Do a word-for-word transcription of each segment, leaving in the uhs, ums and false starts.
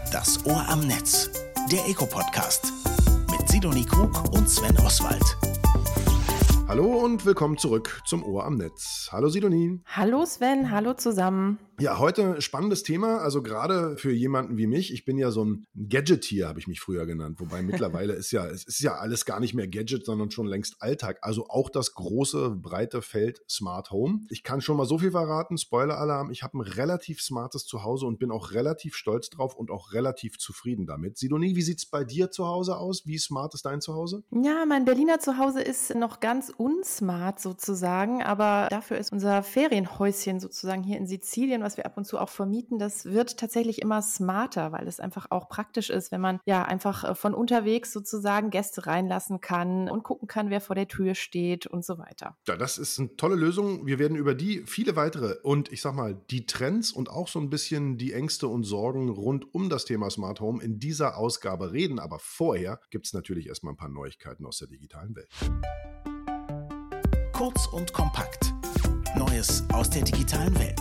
Das Ohr am Netz, der Eco-Podcast mit Sidonie Krug und Sven Oswald. Hallo und willkommen zurück zum Ohr am Netz. Hallo Sidonie. Hallo Sven, hallo zusammen. Ja, heute spannendes Thema, also gerade für jemanden wie mich. Ich bin ja so ein Gadgetier, habe ich mich früher genannt. Wobei mittlerweile ist ja, es ist ja alles gar nicht mehr Gadget, sondern schon längst Alltag. Also auch das große, breite Feld Smart Home. Ich kann schon mal so viel verraten, Spoiler-Alarm, ich habe ein relativ smartes Zuhause und bin auch relativ stolz drauf und auch relativ zufrieden damit. Sidonie, wie sieht's bei dir zu Hause aus? Wie smart ist dein Zuhause? Ja, mein Berliner Zuhause ist noch ganz unsmart sozusagen, aber dafür ist unser Ferienhäuschen sozusagen hier in Sizilien, was wir ab und zu auch vermieten, das wird tatsächlich immer smarter, weil es einfach auch praktisch ist, wenn man ja einfach von unterwegs sozusagen Gäste reinlassen kann und gucken kann, wer vor der Tür steht und so weiter. Ja, das ist eine tolle Lösung. Wir werden über die viele weitere und ich sag mal, die Trends und auch so ein bisschen die Ängste und Sorgen rund um das Thema Smart Home in dieser Ausgabe reden. Aber vorher gibt es natürlich erstmal ein paar Neuigkeiten aus der digitalen Welt. Kurz und kompakt. Neues aus der digitalen Welt.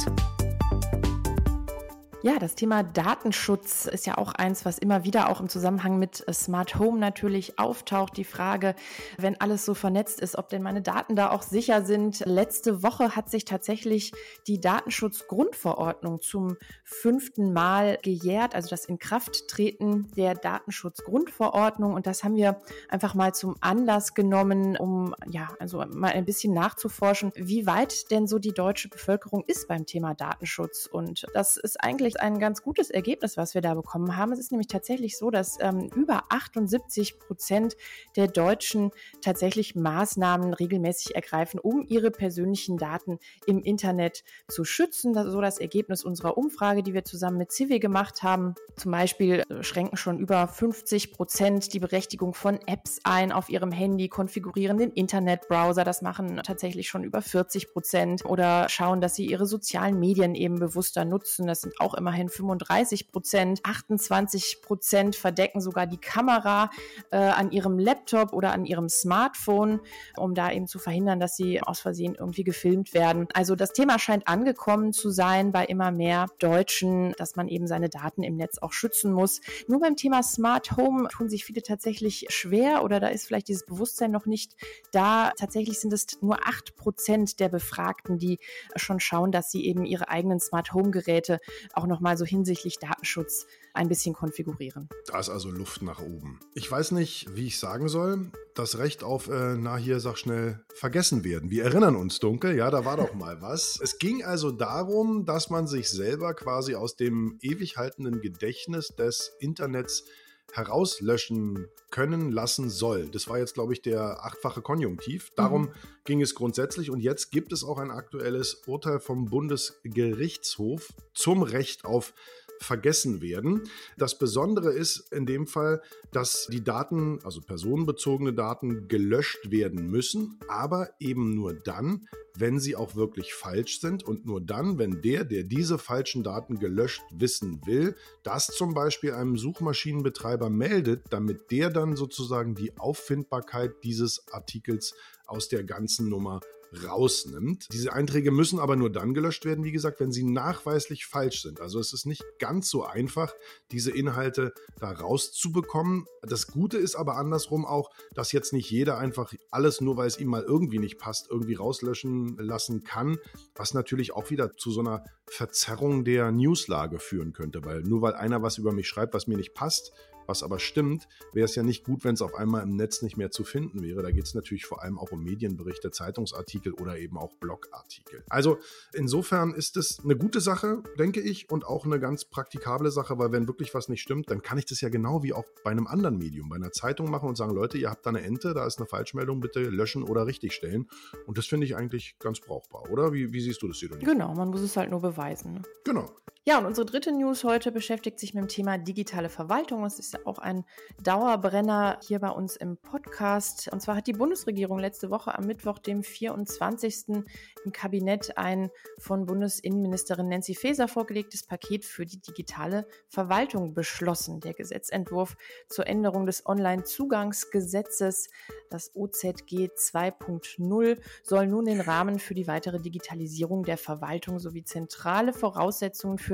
Ja, das Thema Datenschutz ist ja auch eins, was immer wieder auch im Zusammenhang mit Smart Home natürlich auftaucht. Die Frage, wenn alles so vernetzt ist, ob denn meine Daten da auch sicher sind. Letzte Woche hat sich tatsächlich die Datenschutzgrundverordnung zum fünften Mal gejährt, also das Inkrafttreten der Datenschutzgrundverordnung. Und das haben wir einfach mal zum Anlass genommen, um ja, also mal ein bisschen nachzuforschen, wie weit denn so die deutsche Bevölkerung ist beim Thema Datenschutz. Und das ist eigentlich ein ganz gutes Ergebnis, was wir da bekommen haben. Es ist nämlich tatsächlich so, dass ähm, über achtundsiebzig Prozent der Deutschen tatsächlich Maßnahmen regelmäßig ergreifen, um ihre persönlichen Daten im Internet zu schützen. Das ist so das Ergebnis unserer Umfrage, die wir zusammen mit Civi gemacht haben. Zum Beispiel schränken schon über fünfzig Prozent die Berechtigung von Apps ein auf ihrem Handy, konfigurieren den Internetbrowser. Das machen tatsächlich schon über vierzig Prozent oder schauen, dass sie ihre sozialen Medien eben bewusster nutzen. Das sind auch immerhin fünfunddreißig Prozent. achtundzwanzig Prozent verdecken sogar die Kamera äh, an ihrem Laptop oder an ihrem Smartphone, um da eben zu verhindern, dass sie aus Versehen irgendwie gefilmt werden. Also das Thema scheint angekommen zu sein bei immer mehr Deutschen, dass man eben seine Daten im Netz auch schützen muss. Nur beim Thema Smart Home tun sich viele tatsächlich schwer oder da ist vielleicht dieses Bewusstsein noch nicht da. Tatsächlich sind es nur acht Prozent der Befragten, die schon schauen, dass sie eben ihre eigenen Smart Home Geräte auch nochmal so hinsichtlich Datenschutz ein bisschen konfigurieren. Da ist also Luft nach oben. Ich weiß nicht, wie ich sagen soll. Das Recht auf, äh, na hier, sag schnell, vergessen werden. Wir erinnern uns dunkel, ja, da war doch mal was. Es ging also darum, dass man sich selber quasi aus dem ewig haltenden Gedächtnis des Internets herauslöschen können lassen soll. Das war jetzt, glaube ich, der achtfache Konjunktiv. Darum mhm. ging es grundsätzlich. Und jetzt gibt es auch ein aktuelles Urteil vom Bundesgerichtshof zum Recht auf vergessen werden. Das Besondere ist in dem Fall, dass die Daten, also personenbezogene Daten, gelöscht werden müssen, aber eben nur dann, wenn sie auch wirklich falsch sind und nur dann, wenn der, der diese falschen Daten gelöscht wissen will, das zum Beispiel einem Suchmaschinenbetreiber meldet, damit der dann sozusagen die Auffindbarkeit dieses Artikels aus der ganzen Nummer rausnimmt. Diese Einträge müssen aber nur dann gelöscht werden, wie gesagt, wenn sie nachweislich falsch sind. Also es ist nicht ganz so einfach, diese Inhalte da rauszubekommen. Das Gute ist aber andersrum auch, dass jetzt nicht jeder einfach alles, nur weil es ihm mal irgendwie nicht passt, irgendwie rauslöschen lassen kann, was natürlich auch wieder zu so einer Verzerrung der Newslage führen könnte, weil nur weil einer was über mich schreibt, was mir nicht passt, was aber stimmt, wäre es ja nicht gut, wenn es auf einmal im Netz nicht mehr zu finden wäre. Da geht es natürlich vor allem auch um Medienberichte, Zeitungsartikel oder eben auch Blogartikel. Also insofern ist es eine gute Sache, denke ich, und auch eine ganz praktikable Sache, weil wenn wirklich was nicht stimmt, dann kann ich das ja genau wie auch bei einem anderen Medium, bei einer Zeitung machen und sagen, Leute, ihr habt da eine Ente, da ist eine Falschmeldung, bitte löschen oder richtigstellen. Und das finde ich eigentlich ganz brauchbar, oder? Wie, wie siehst du das, Sidonie? Genau, man muss es halt nur beweisen. Ne? Genau. Ja, und unsere dritte News heute beschäftigt sich mit dem Thema digitale Verwaltung. Das ist ja auch ein Dauerbrenner hier bei uns im Podcast. Und zwar hat die Bundesregierung letzte Woche am Mittwoch, dem vierundzwanzigsten im Kabinett ein von Bundesinnenministerin Nancy Faeser vorgelegtes Paket für die digitale Verwaltung beschlossen. Der Gesetzentwurf zur Änderung des Onlinezugangsgesetzes, das O Z G zwei Punkt null, soll nun den Rahmen für die weitere Digitalisierung der Verwaltung sowie zentrale Voraussetzungen für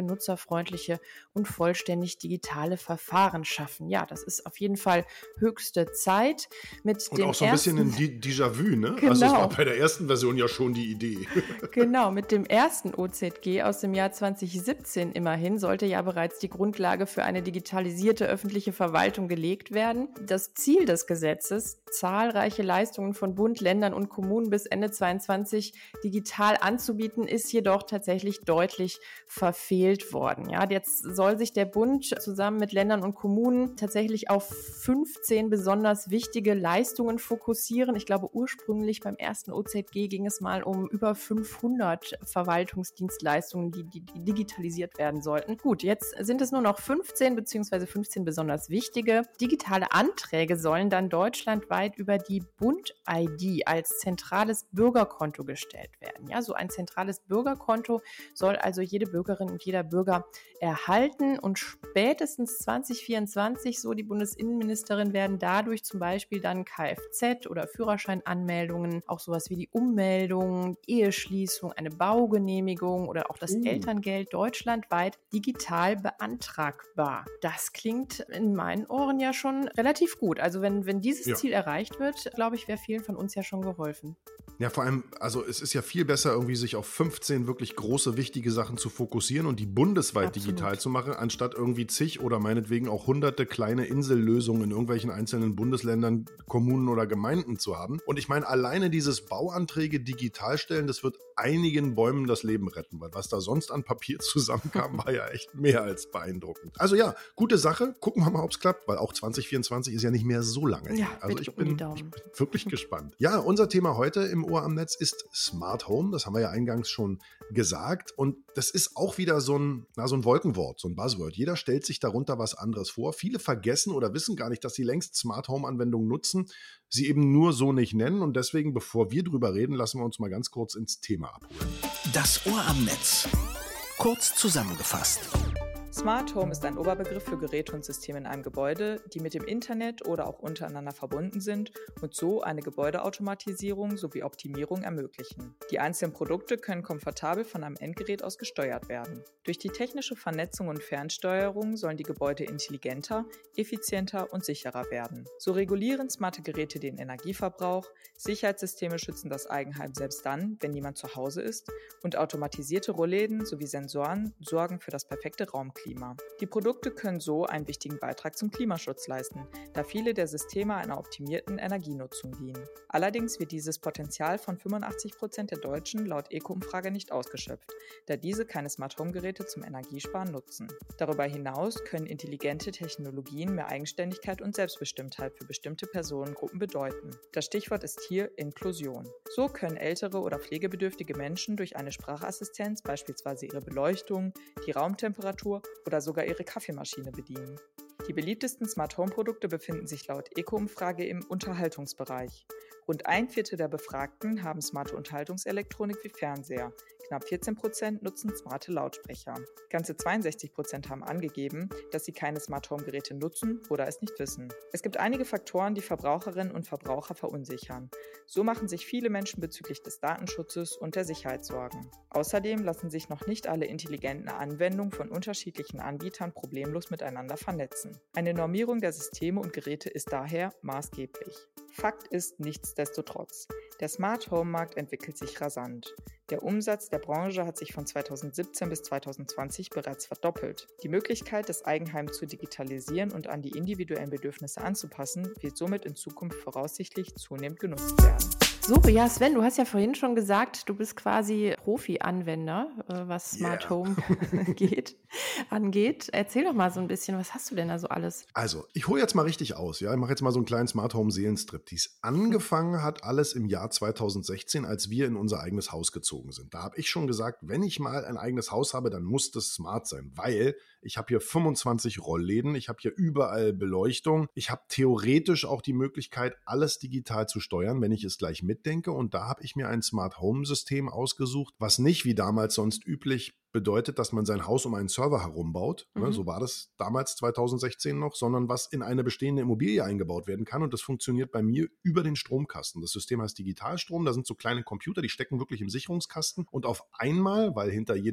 benutzerfreundliche und vollständig digitale Verfahren schaffen. Ja, das ist auf jeden Fall höchste Zeit. Mit und dem auch so ein ersten, bisschen ein Déjà-vu, ne? Genau. Also es war bei der ersten Version ja schon die Idee. Genau, mit dem ersten O Z G aus dem Jahr zwanzig siebzehn immerhin sollte ja bereits die Grundlage für eine digitalisierte öffentliche Verwaltung gelegt werden. Das Ziel des Gesetzes, zahlreiche Leistungen von Bund, Ländern und Kommunen bis Ende zweiundzwanzig digital anzubieten, ist jedoch tatsächlich deutlich verfehlt worden. Ja, jetzt soll sich der Bund zusammen mit Ländern und Kommunen tatsächlich auf fünfzehn besonders wichtige Leistungen fokussieren. Ich glaube, ursprünglich beim ersten O Z G ging es mal um über fünfhundert Verwaltungsdienstleistungen, die, die, die digitalisiert werden sollten. Gut, jetzt sind es nur noch fünfzehn beziehungsweise fünfzehn besonders wichtige. Digitale Anträge sollen dann deutschlandweit über die Bund-I D als zentrales Bürgerkonto gestellt werden. Ja, so ein zentrales Bürgerkonto soll also jede Bürgerin und jeder Bürger erhalten und spätestens zwanzig vierundzwanzig, so die Bundesinnenministerin, werden dadurch zum Beispiel dann Kfz- oder Führerscheinanmeldungen, auch sowas wie die Ummeldung, Eheschließung, eine Baugenehmigung oder auch das uh. Elterngeld deutschlandweit digital beantragbar. Das klingt in meinen Ohren ja schon relativ gut. Also wenn, wenn dieses ja. Ziel erreicht wird, glaube ich, wäre vielen von uns ja schon geholfen. Ja, vor allem, also es ist ja viel besser, irgendwie sich auf fünfzehn wirklich große, wichtige Sachen zu fokussieren und die bundesweit Absolut. digital zu machen, anstatt irgendwie zig oder meinetwegen auch hunderte kleine Insellösungen in irgendwelchen einzelnen Bundesländern, Kommunen oder Gemeinden zu haben. Und ich meine, alleine dieses Bauanträge digital stellen, das wird einigen Bäumen das Leben retten, weil was da sonst an Papier zusammenkam, war ja echt mehr als beeindruckend. Also ja, gute Sache. Gucken wir mal, ob es klappt, weil auch zwanzig vierundzwanzig ist ja nicht mehr so lange. Ja, also ich bin, um die Daumen. ich bin wirklich gespannt. Ja, unser Thema heute im Ohr am Netz ist Smart Home. Das haben wir ja eingangs schon gesagt. Und das ist auch wieder so ein, na, so ein Wolkenwort, so ein Buzzword. Jeder stellt sich darunter was anderes vor. Viele vergessen oder wissen gar nicht, dass sie längst Smart Home Anwendungen nutzen, sie eben nur so nicht nennen. Und deswegen, bevor wir drüber reden, lassen wir uns mal ganz kurz ins Thema abholen. Das Ohr am Netz. Kurz zusammengefasst. Smart Home ist ein Oberbegriff für Geräte und Systeme in einem Gebäude, die mit dem Internet oder auch untereinander verbunden sind und so eine Gebäudeautomatisierung sowie Optimierung ermöglichen. Die einzelnen Produkte können komfortabel von einem Endgerät aus gesteuert werden. Durch die technische Vernetzung und Fernsteuerung sollen die Gebäude intelligenter, effizienter und sicherer werden. So regulieren smarte Geräte den Energieverbrauch, Sicherheitssysteme schützen das Eigenheim selbst dann, wenn niemand zu Hause ist, und automatisierte Rollläden sowie Sensoren sorgen für das perfekte Raumklima. Die Produkte können so einen wichtigen Beitrag zum Klimaschutz leisten, da viele der Systeme einer optimierten Energienutzung dienen. Allerdings wird dieses Potenzial von fünfundachtzig Prozent der Deutschen laut E-Co-Umfrage nicht ausgeschöpft, da diese keine Smart-Home-Geräte zum Energiesparen nutzen. Darüber hinaus können intelligente Technologien mehr Eigenständigkeit und Selbstbestimmtheit für bestimmte Personengruppen bedeuten. Das Stichwort ist hier Inklusion. So können ältere oder pflegebedürftige Menschen durch eine Sprachassistenz beispielsweise ihre Beleuchtung, die Raumtemperatur oder sogar ihre Kaffeemaschine bedienen. Die beliebtesten Smart-Home-Produkte befinden sich laut E-Co-Umfrage im Unterhaltungsbereich. Rund ein Viertel der Befragten haben smarte Unterhaltungselektronik wie Fernseher. Knapp vierzehn Prozent nutzen smarte Lautsprecher. Ganze zweiundsechzig Prozent haben angegeben, dass sie keine Smart-Home-Geräte nutzen oder es nicht wissen. Es gibt einige Faktoren, die Verbraucherinnen und Verbraucher verunsichern. So machen sich viele Menschen bezüglich des Datenschutzes und der Sicherheit Sorgen. Außerdem lassen sich noch nicht alle intelligenten Anwendungen von unterschiedlichen Anbietern problemlos miteinander vernetzen. Eine Normierung der Systeme und Geräte ist daher maßgeblich. Fakt ist nichtsdestotrotz, der Smart-Home-Markt entwickelt sich rasant. Der Umsatz der Branche hat sich von zweitausendsiebzehn bis zweitausendzwanzig bereits verdoppelt. Die Möglichkeit, das Eigenheim zu digitalisieren und an die individuellen Bedürfnisse anzupassen, wird somit in Zukunft voraussichtlich zunehmend genutzt werden. So, ja, Sven, du hast ja vorhin schon gesagt, du bist quasi Profi-Anwender, äh, was Smart yeah. Home geht, angeht. Erzähl doch mal so ein bisschen, was hast du denn da so alles? Also, ich hole jetzt mal richtig aus, ja. Ich mache jetzt mal so einen kleinen Smart Home Seelenstriptease. Angefangen hat alles im Jahr zweitausendsechzehn, als wir in unser eigenes Haus gezogen sind. Da habe ich schon gesagt, wenn ich mal ein eigenes Haus habe, dann muss das smart sein, weil ich habe hier fünfundzwanzig Rollläden, ich habe hier überall Beleuchtung, ich habe theoretisch auch die Möglichkeit, alles digital zu steuern, wenn ich es gleich mit mitdenke. Und da habe ich mir ein Smart Home System ausgesucht, was nicht wie damals sonst üblich bedeutet, dass man sein Haus um einen Server herumbaut, mhm. ne, so war das damals zweitausendsechzehn noch, sondern was in eine bestehende Immobilie eingebaut werden kann. Und das funktioniert bei mir über den Stromkasten. Das System heißt Digitalstrom, da sind so kleine Computer, die stecken wirklich im Sicherungskasten und auf einmal, weil hinter jeder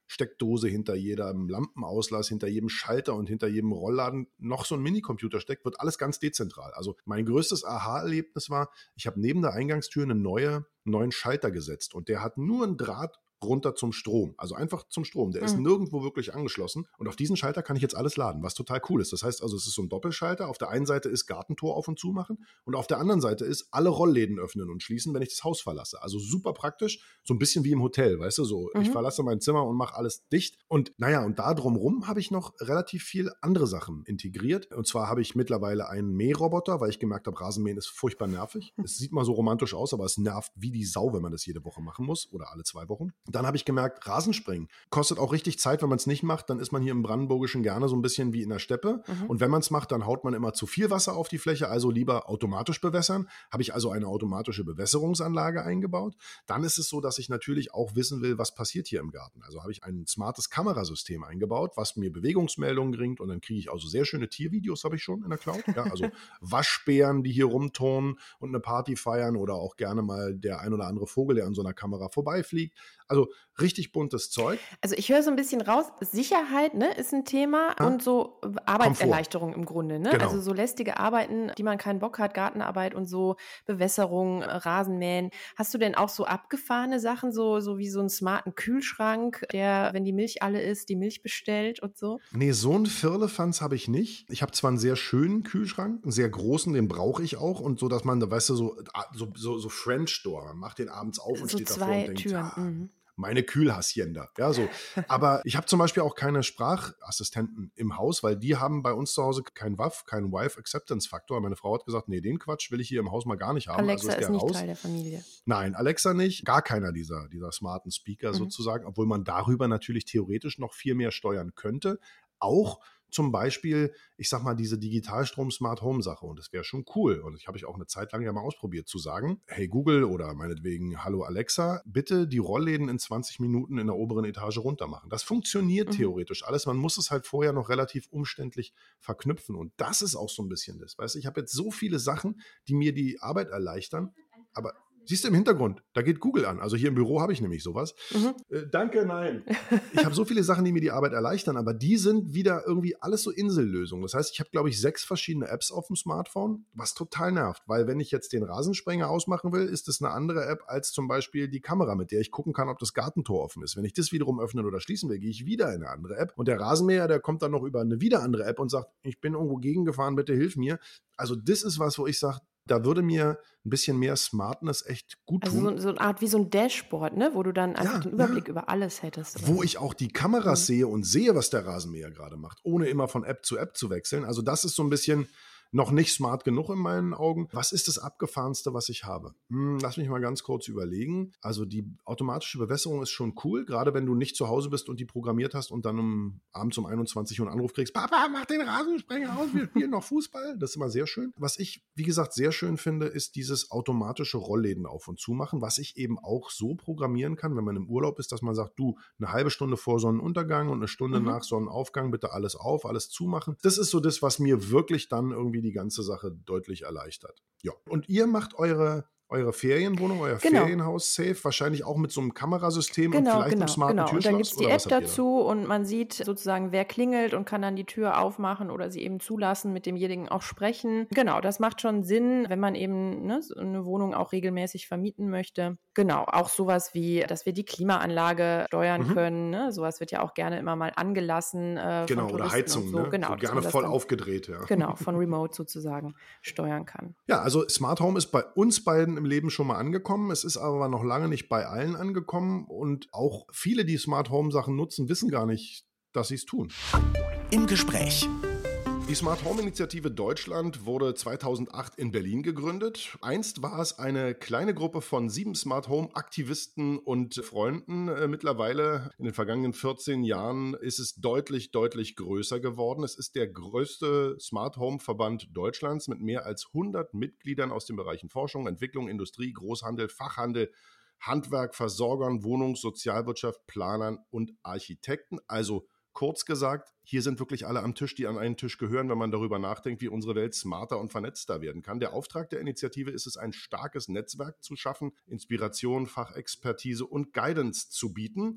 Steckdose, hinter jedem Lampenauslass, hinter jedem Schalter und hinter jedem Rollladen noch so ein Minicomputer steckt, wird alles ganz dezentral. Also mein größtes Aha-Erlebnis war, ich habe neben der Eingangstür eine neue, einen neuen Schalter gesetzt und der hat nur einen Draht runter zum Strom, also einfach zum Strom. Der mhm. ist nirgendwo wirklich angeschlossen und auf diesen Schalter kann ich jetzt alles laden, was total cool ist. Das heißt also, es ist so ein Doppelschalter. Auf der einen Seite ist Gartentor auf und zu machen und auf der anderen Seite ist alle Rollläden öffnen und schließen, wenn ich das Haus verlasse. Also super praktisch, so ein bisschen wie im Hotel, weißt du, so mhm. ich verlasse mein Zimmer und mache alles dicht und naja, und da drumherum habe ich noch relativ viel andere Sachen integriert und zwar habe ich mittlerweile einen Mähroboter, weil ich gemerkt habe, Rasenmähen ist furchtbar nervig. Mhm. Es sieht mal so romantisch aus, aber es nervt wie die Sau, wenn man das jede Woche machen muss oder alle zwei Wochen. Dann habe ich gemerkt, Rasenspringen kostet auch richtig Zeit, wenn man es nicht macht, dann ist man hier im Brandenburgischen gerne so ein bisschen wie in der Steppe mhm. und wenn man es macht, dann haut man immer zu viel Wasser auf die Fläche, also lieber automatisch bewässern. Habe ich also eine automatische Bewässerungsanlage eingebaut. Dann ist es so, dass ich natürlich auch wissen will, was passiert hier im Garten. Also habe ich ein smartes Kamerasystem eingebaut, was mir Bewegungsmeldungen bringt und dann kriege ich also sehr schöne Tiervideos, habe ich schon in der Cloud. Ja, also Waschbären, die hier rumturnen und eine Party feiern oder auch gerne mal der ein oder andere Vogel, der an so einer Kamera vorbeifliegt. Also richtig buntes Zeug. Also ich höre so ein bisschen raus, Sicherheit, ne, ist ein Thema ja. und so Arbeitserleichterung Komfort. Im Grunde. Ne? Genau. Also so lästige Arbeiten, die man keinen Bock hat, Gartenarbeit und so, Bewässerung, Rasenmähen. Hast du denn auch so abgefahrene Sachen, so, so wie so einen smarten Kühlschrank, der, wenn die Milch alle ist, die Milch bestellt und so? Nee, so einen Firlefanz habe ich nicht. Ich habe zwar einen sehr schönen Kühlschrank, einen sehr großen, den brauche ich auch und so, dass man, da weißt du, so, so, so, so French Door, man macht den abends auf und so steht zwei davor und denkt, Türen. ah, Mhm. meine Kühlhacienda. Ja, so. Aber ich habe zum Beispiel auch keine Sprachassistenten im Haus, weil die haben bei uns zu Hause kein W A F, keinen Wife Acceptance Faktor. Meine Frau hat gesagt, nee, den Quatsch will ich hier im Haus mal gar nicht haben. Alexa also ist, ist nicht raus. Teil der Familie. Nein, Alexa nicht. Gar keiner dieser, dieser smarten Speaker mhm. sozusagen, obwohl man darüber natürlich theoretisch noch viel mehr steuern könnte. Auch zum Beispiel, ich sag mal, diese Digitalstrom-Smart-Home-Sache und das wäre schon cool und ich habe ich auch eine Zeit lang ja mal ausprobiert zu sagen, hey Google oder meinetwegen Hallo Alexa, bitte die Rollläden in zwanzig Minuten in der oberen Etage runter machen. Das funktioniert mhm. theoretisch alles, man muss es halt vorher noch relativ umständlich verknüpfen und das ist auch so ein bisschen das, weißt du, ich habe jetzt so viele Sachen, die mir die Arbeit erleichtern, aber siehst du im Hintergrund, da geht Google an. Also hier im Büro habe ich nämlich sowas. Mhm. Äh, danke, nein. Ich habe so viele Sachen, die mir die Arbeit erleichtern, aber die sind wieder irgendwie alles so Insellösungen. Das heißt, ich habe, glaube ich, sechs verschiedene Apps auf dem Smartphone, was total nervt. Weil wenn ich jetzt den Rasensprenger ausmachen will, ist das eine andere App als zum Beispiel die Kamera, mit der ich gucken kann, ob das Gartentor offen ist. Wenn ich das wiederum öffnen oder schließen will, gehe ich wieder in eine andere App. Und der Rasenmäher, der kommt dann noch über eine wieder andere App und sagt, ich bin irgendwo gegengefahren, bitte hilf mir. Also das ist was, wo ich sage, da würde mir ein bisschen mehr Smartness echt gut tun. Also so, so eine Art wie so ein Dashboard, ne? Wo du dann einfach ja, den Überblick ja. über alles hättest. Wo ich auch die Kameras mhm. sehe und sehe, was der Rasenmäher gerade macht, ohne immer von App zu App zu wechseln. Also das ist so ein bisschen noch nicht smart genug in meinen Augen. Was ist das Abgefahrenste, was ich habe? Hm, lass mich mal ganz kurz überlegen. Also die automatische Bewässerung ist schon cool, gerade wenn du nicht zu Hause bist und die programmiert hast und dann um, abends um einundzwanzig Uhr einen Anruf kriegst, Papa, mach den Rasensprenger aus, wir spielen noch Fußball. Das ist immer sehr schön. Was ich, wie gesagt, sehr schön finde, ist dieses automatische Rollläden auf- und zumachen, was ich eben auch so programmieren kann, wenn man im Urlaub ist, dass man sagt, du, eine halbe Stunde vor Sonnenuntergang und eine Stunde mhm. nach Sonnenaufgang bitte alles auf, alles zumachen. Das ist so das, was mir wirklich dann irgendwie die ganze Sache deutlich erleichtert. Ja. Und ihr macht eure Eure Ferienwohnung, euer genau. Ferienhaus safe, wahrscheinlich auch mit so einem Kamerasystem genau, und vielleicht genau, einem smarten genau. Türschloss? Und dann gibt es die oder App dazu und man sieht sozusagen, wer klingelt und kann dann die Tür aufmachen oder sie eben zulassen, mit demjenigen auch sprechen. Genau, das macht schon Sinn, wenn man eben ne, so eine Wohnung auch regelmäßig vermieten möchte. Genau, auch sowas wie, dass wir die Klimaanlage steuern mhm. können. Ne? Sowas wird ja auch gerne immer mal angelassen. Äh, genau, von oder Heizung, so. Ne? Genau, so gerne voll dann, aufgedreht. Ja. Genau, von Remote sozusagen steuern kann. Ja, also Smart Home ist bei uns beiden im Leben schon mal angekommen. Es ist aber noch lange nicht bei allen angekommen und auch viele, die Smart Home Sachen nutzen, wissen gar nicht, dass sie es tun. Im Gespräch. Die Smart Home Initiative Deutschland wurde zweitausendacht in Berlin gegründet. Einst war es eine kleine Gruppe von sieben Smart Home Aktivisten und Freunden. Mittlerweile, in den vergangenen vierzehn Jahren, ist es deutlich, deutlich größer geworden. Es ist der größte Smart Home Verband Deutschlands mit mehr als hundert Mitgliedern aus den Bereichen Forschung, Entwicklung, Industrie, Großhandel, Fachhandel, Handwerk, Versorgern, Wohnungs-, Sozialwirtschaft, Planern und Architekten. Also kurz gesagt, hier sind wirklich alle am Tisch, die an einen Tisch gehören, wenn man darüber nachdenkt, wie unsere Welt smarter und vernetzter werden kann. Der Auftrag der Initiative ist es, ein starkes Netzwerk zu schaffen, Inspiration, Fachexpertise und Guidance zu bieten.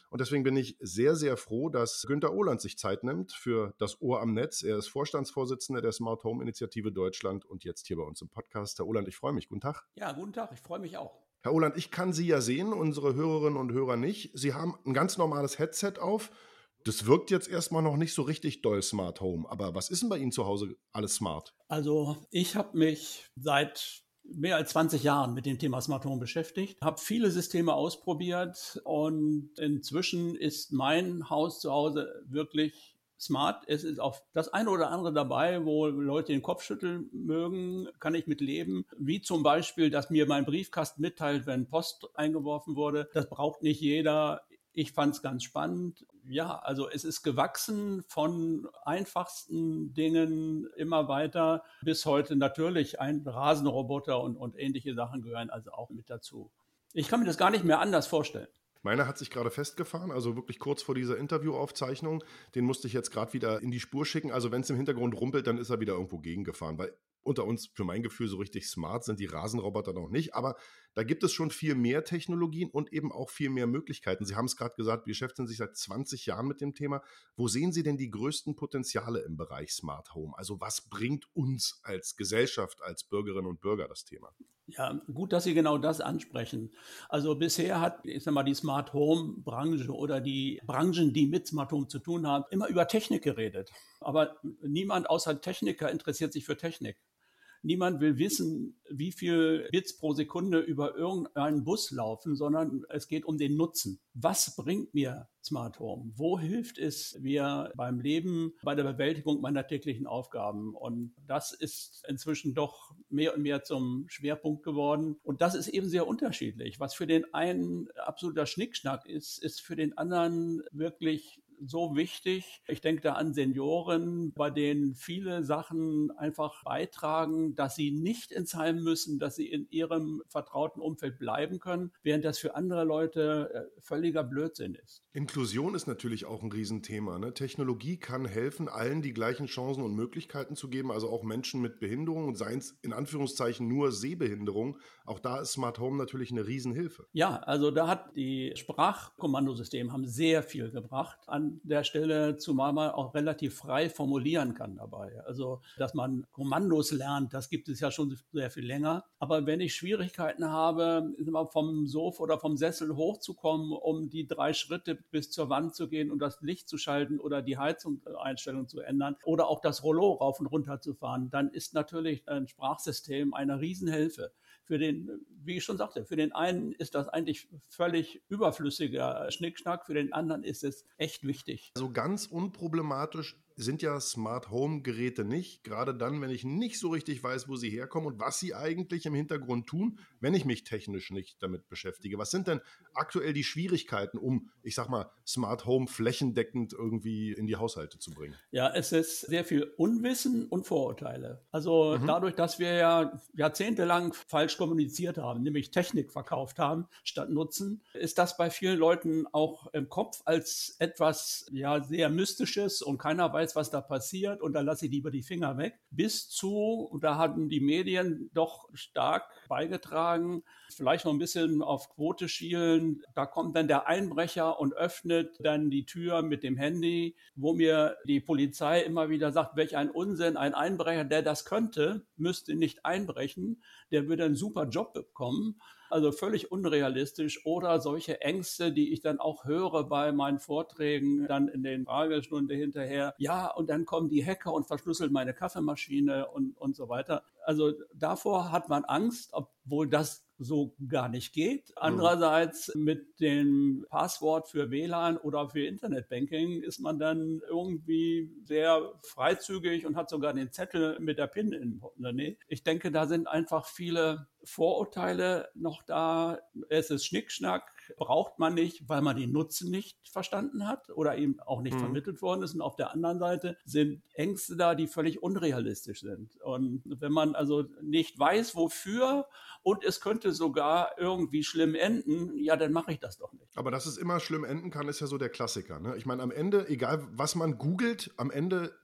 Und deswegen bin ich sehr, sehr froh, dass Günter Ohland sich Zeit nimmt für das Ohr am Netz. Er ist Vorstandsvorsitzender der Smart Home Initiative Deutschland und jetzt hier bei uns im Podcast. Herr Ohland, ich freue mich. Guten Tag. Ja, guten Tag. Ich freue mich auch. Herr Ohland, ich kann Sie ja sehen, unsere Hörerinnen und Hörer nicht. Sie haben ein ganz normales Headset auf. Das wirkt jetzt erstmal noch nicht so richtig doll Smart Home. Aber was ist denn bei Ihnen zu Hause alles smart? Also ich habe mich seit mehr als zwanzig Jahren mit dem Thema Smart Home beschäftigt, habe viele Systeme ausprobiert und inzwischen ist mein Haus zu Hause wirklich smart. Es ist auch das eine oder andere dabei, wo Leute den Kopf schütteln mögen, kann ich mit leben. Wie zum Beispiel, dass mir mein Briefkasten mitteilt, wenn Post eingeworfen wurde. Das braucht nicht jeder. Ich fand es ganz spannend. Ja, also es ist gewachsen von einfachsten Dingen immer weiter bis heute natürlich ein Rasenroboter und, und ähnliche Sachen gehören also auch mit dazu. Ich kann mir das gar nicht mehr anders vorstellen. Meiner hat sich gerade festgefahren, also wirklich kurz vor dieser Interviewaufzeichnung. Den musste ich jetzt gerade wieder in die Spur schicken. Also wenn es im Hintergrund rumpelt, dann ist er wieder irgendwo gegengefahren, weil unter uns, für mein Gefühl, so richtig smart sind die Rasenroboter noch nicht. Aber da gibt es schon viel mehr Technologien und eben auch viel mehr Möglichkeiten. Sie haben es gerade gesagt, wir beschäftigen sich seit zwanzig Jahren mit dem Thema. Wo sehen Sie denn die größten Potenziale im Bereich Smart Home? Also was bringt uns als Gesellschaft, als Bürgerinnen und Bürger das Thema? Ja, gut, dass Sie genau das ansprechen. Also bisher hat, ich sag mal, die Smart Home Branche oder die Branchen, die mit Smart Home zu tun haben, immer über Technik geredet. Aber niemand außer Techniker interessiert sich für Technik. Niemand will wissen, wie viel Bits pro Sekunde über irgendeinen Bus laufen, sondern es geht um den Nutzen. Was bringt mir Smart Home? Wo hilft es mir beim Leben, bei der Bewältigung meiner täglichen Aufgaben? Und das ist inzwischen doch mehr und mehr zum Schwerpunkt geworden. Und das ist eben sehr unterschiedlich. Was für den einen absoluter Schnickschnack ist, ist für den anderen wirklich so wichtig. Ich denke da an Senioren, bei denen viele Sachen einfach beitragen, dass sie nicht ins Heim müssen, dass sie in ihrem vertrauten Umfeld bleiben können, während das für andere Leute völliger Blödsinn ist. Inklusion ist natürlich auch ein Riesenthema. Ne? Technologie kann helfen, allen die gleichen Chancen und Möglichkeiten zu geben, also auch Menschen mit Behinderung und seien es in Anführungszeichen nur Sehbehinderung. Auch da ist Smart Home natürlich eine Riesenhilfe. Ja, also da hat die Sprachkommandosysteme haben sehr viel gebracht an der Stelle, zumal man auch relativ frei formulieren kann dabei. Also, dass man Kommandos lernt, das gibt es ja schon sehr viel länger. Aber wenn ich Schwierigkeiten habe, vom Sofa oder vom Sessel hochzukommen, um die drei Schritte bis zur Wand zu gehen und das Licht zu schalten oder die Heizungseinstellung zu ändern oder auch das Rollo rauf und runter zu fahren, dann ist natürlich ein Sprachsystem eine Riesenhilfe. Für den, wie ich schon sagte, für den einen ist das eigentlich völlig überflüssiger Schnickschnack, für den anderen ist es echt wichtig. Also ganz unproblematisch sind ja Smart Home Geräte nicht, gerade dann, wenn ich nicht so richtig weiß, wo sie herkommen und was sie eigentlich im Hintergrund tun, wenn ich mich technisch nicht damit beschäftige. Was sind denn aktuell die Schwierigkeiten, um, ich sag mal, Smart Home flächendeckend irgendwie in die Haushalte zu bringen? Ja, es ist sehr viel Unwissen und Vorurteile. Also mhm. dadurch, dass wir ja jahrzehntelang falsch kommuniziert haben, nämlich Technik verkauft haben statt Nutzen, ist das bei vielen Leuten auch im Kopf als etwas ja sehr Mystisches und keiner weiß, was da passiert und da lasse ich lieber die Finger weg, bis zu, und da hatten die Medien doch stark beigetragen, vielleicht noch ein bisschen auf Quote schielen, da kommt dann der Einbrecher und öffnet dann die Tür mit dem Handy, wo mir die Polizei immer wieder sagt, welch ein Unsinn, ein Einbrecher, der das könnte, müsste nicht einbrechen, der würde einen super Job bekommen. Also völlig unrealistisch oder solche Ängste, die ich dann auch höre bei meinen Vorträgen, dann in den Fragestunde hinterher. Ja, und dann kommen die Hacker und verschlüsseln meine Kaffeemaschine und, und so weiter. Also davor hat man Angst, obwohl das so gar nicht geht. Andererseits mit dem Passwort für W L A N oder für Internetbanking ist man dann irgendwie sehr freizügig und hat sogar den Zettel mit der PIN in der Nähe. Ich denke, da sind einfach viele Vorurteile noch da. Es ist Schnickschnack, braucht man nicht, weil man den Nutzen nicht verstanden hat oder eben auch nicht mhm. vermittelt worden ist. Und auf der anderen Seite sind Ängste da, die völlig unrealistisch sind. Und wenn man also nicht weiß, wofür und es könnte sogar irgendwie schlimm enden, ja, dann mache ich das doch nicht. Aber dass es immer schlimm enden kann, ist ja so der Klassiker. Ne? Ich meine, am Ende, egal was man googelt, am Ende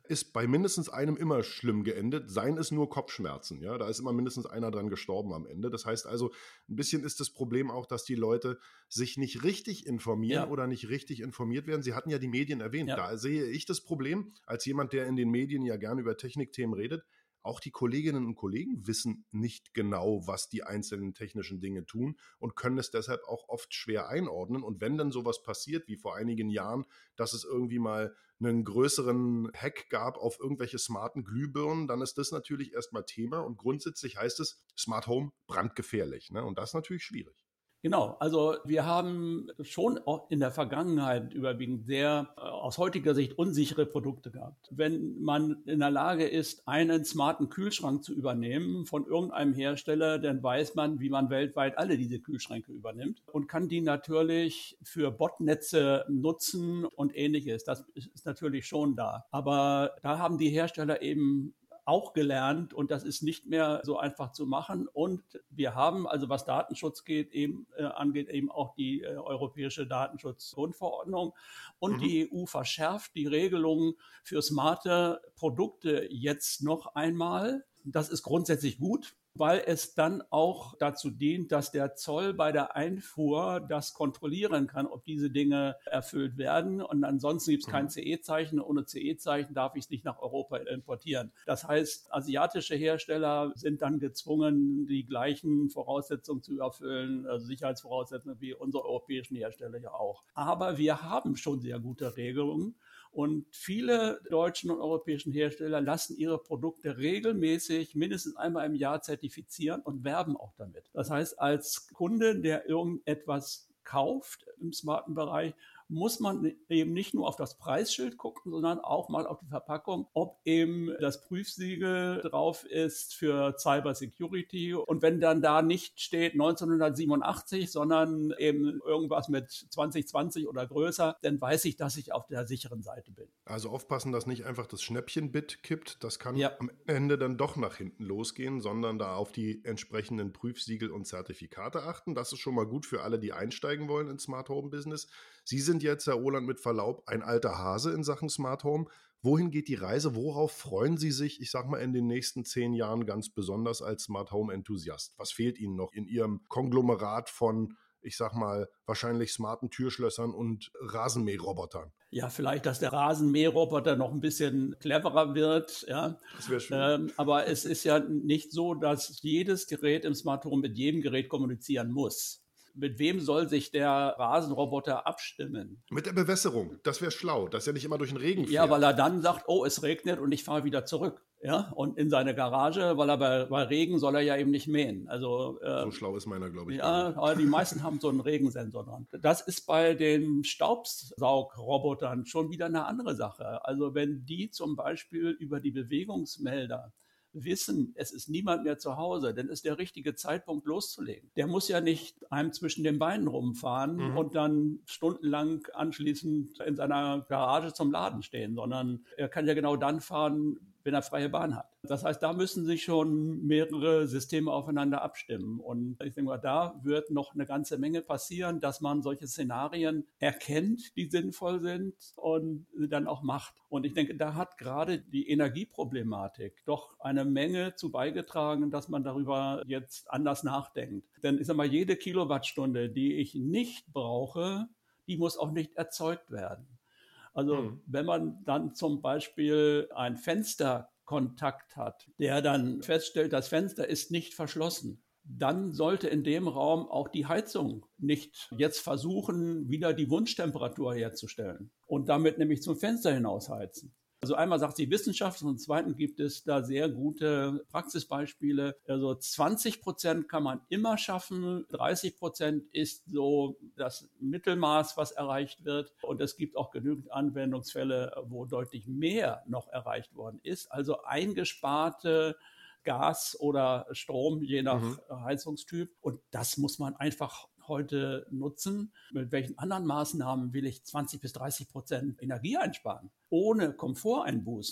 ist bei mindestens einem immer schlimm geendet, seien es nur Kopfschmerzen. Ja, da ist immer mindestens einer dran gestorben am Ende. Das heißt also, ein bisschen ist das Problem auch, dass die Leute sich nicht richtig informieren Ja. oder nicht richtig informiert werden. Sie hatten ja die Medien erwähnt. Ja. Da sehe ich das Problem, als jemand, der in den Medien ja gerne über Technikthemen redet. Auch die Kolleginnen und Kollegen wissen nicht genau, was die einzelnen technischen Dinge tun und können es deshalb auch oft schwer einordnen. Und wenn dann sowas passiert, wie vor einigen Jahren, dass es irgendwie mal einen größeren Hack gab auf irgendwelche smarten Glühbirnen, dann ist das natürlich erstmal Thema. Und grundsätzlich heißt es, Smart Home brandgefährlich. Ne? Und das ist natürlich schwierig. Genau, also wir haben schon auch in der Vergangenheit überwiegend sehr äh, aus heutiger Sicht unsichere Produkte gehabt. Wenn man in der Lage ist, einen smarten Kühlschrank zu übernehmen von irgendeinem Hersteller, dann weiß man, wie man weltweit alle diese Kühlschränke übernimmt und kann die natürlich für Botnetze nutzen und Ähnliches. Das ist natürlich schon da. Aber da haben die Hersteller eben auch gelernt und das ist nicht mehr so einfach zu machen. Und wir haben, also was Datenschutz geht, eben äh, angeht, eben auch die äh, Europäische Datenschutzgrundverordnung und mhm. die E U verschärft die Regelungen für smarte Produkte jetzt noch einmal. Das ist grundsätzlich gut, weil es dann auch dazu dient, dass der Zoll bei der Einfuhr das kontrollieren kann, ob diese Dinge erfüllt werden. Und ansonsten gibt es kein C E-Zeichen. Ohne C E-Zeichen darf ich es nicht nach Europa importieren. Das heißt, asiatische Hersteller sind dann gezwungen, die gleichen Voraussetzungen zu erfüllen, also Sicherheitsvoraussetzungen wie unsere europäischen Hersteller ja auch. Aber wir haben schon sehr gute Regelungen. Und viele deutschen und europäischen Hersteller lassen ihre Produkte regelmäßig mindestens einmal im Jahr zertifizieren und werben auch damit. Das heißt, als Kunde, der irgendetwas kauft im smarten Bereich, muss man eben nicht nur auf das Preisschild gucken, sondern auch mal auf die Verpackung, ob eben das Prüfsiegel drauf ist für Cyber Security. Und wenn dann da nicht steht neunzehnhundertsiebenundachtzig, sondern eben irgendwas mit zwanzig zwanzig oder größer, dann weiß ich, dass ich auf der sicheren Seite bin. Also aufpassen, dass nicht einfach das Schnäppchenbit kippt. Das kann ja. am Ende dann doch nach hinten losgehen, sondern da auf die entsprechenden Prüfsiegel und Zertifikate achten. Das ist schon mal gut für alle, die einsteigen wollen ins Smart Home Business. Sie sind jetzt, Herr Ohland, mit Verlaub ein alter Hase in Sachen Smart Home. Wohin geht die Reise? Worauf freuen Sie sich, ich sag mal, in den nächsten zehn Jahren ganz besonders als Smart Home Enthusiast? Was fehlt Ihnen noch in Ihrem Konglomerat von, ich sag mal, wahrscheinlich smarten Türschlössern und Rasenmäherrobotern? Ja, vielleicht, dass der Rasenmäherroboter noch ein bisschen cleverer wird. Ja. Das wäre schön. Ähm, aber es ist ja nicht so, dass jedes Gerät im Smart Home mit jedem Gerät kommunizieren muss. Mit wem soll sich der Rasenroboter abstimmen? Mit der Bewässerung. Das wäre schlau, dass er nicht immer durch den Regen fährt. Ja, weil er dann sagt, oh, es regnet und ich fahre wieder zurück. Ja, und in seine Garage, weil er bei, bei Regen soll er ja eben nicht mähen. Also, äh, so schlau ist meiner, glaube ich. Ja, aber die meisten haben so einen Regensensor dran. Das ist bei den Staubsaugrobotern schon wieder eine andere Sache. Also wenn die zum Beispiel über die Bewegungsmelder wissen, es ist niemand mehr zu Hause, dann ist der richtige Zeitpunkt loszulegen. Der muss ja nicht einem zwischen den Beinen rumfahren mhm. und dann stundenlang anschließend in seiner Garage zum Laden stehen, sondern er kann ja genau dann fahren, wenn er freie Bahn hat. Das heißt, da müssen sich schon mehrere Systeme aufeinander abstimmen. Und ich denke mal, da wird noch eine ganze Menge passieren, dass man solche Szenarien erkennt, die sinnvoll sind und dann auch macht. Und ich denke, da hat gerade die Energieproblematik doch eine Menge zu beigetragen, dass man darüber jetzt anders nachdenkt. Denn ich sage mal, jede Kilowattstunde, die ich nicht brauche, die muss auch nicht erzeugt werden. Also mhm. wenn man dann zum Beispiel ein Fensterkontakt hat, der dann feststellt, das Fenster ist nicht verschlossen, dann sollte in dem Raum auch die Heizung nicht jetzt versuchen, wieder die Wunschtemperatur herzustellen und damit nämlich zum Fenster hinaus heizen. Also einmal sagt die Wissenschaft und zum Zweiten gibt es da sehr gute Praxisbeispiele. Also zwanzig Prozent kann man immer schaffen, dreißig Prozent ist so das Mittelmaß, was erreicht wird. Und es gibt auch genügend Anwendungsfälle, wo deutlich mehr noch erreicht worden ist. Also eingesparte Gas oder Strom, je nach mhm. Heizungstyp. Und das muss man einfach heute nutzen. Mit welchen anderen Maßnahmen will ich zwanzig bis dreißig Prozent Energie einsparen, ohne Komforteinbußen?